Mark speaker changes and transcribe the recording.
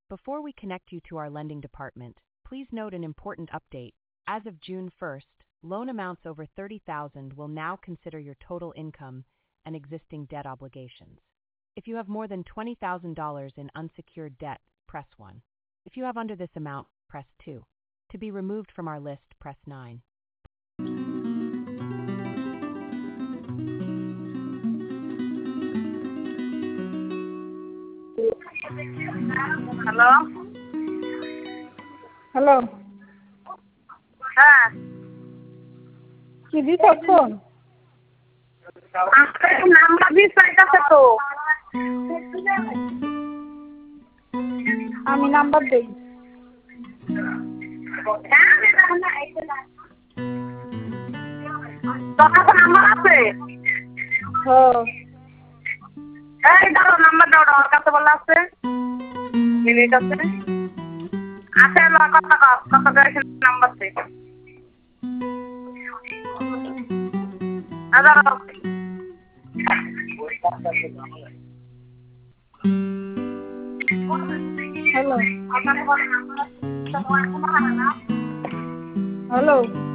Speaker 1: Before we connect you to our lending department, please note an important update. As of June 1st, loan amounts over $30,000 will now consider your total income and existing debt obligations. If you have more than $20,000 in unsecured debt, press 1. If you have under this amount, press 2. To be removed from our list, press 9.
Speaker 2: Hello
Speaker 3: hello
Speaker 2: হ্যাঁ
Speaker 3: কি দিছ phone?
Speaker 2: আপনার number দিয়ে চাইতেছে তো
Speaker 3: আমি number দেই।
Speaker 2: তোমার নাম্বার আছে?
Speaker 3: হ্যাঁ
Speaker 2: এই দাও নাম্বার দাও, ওর কাছে বলা আছে মিনিট আছে আছে কত করে নাম্বার দে
Speaker 3: হ্যালো হ্যালো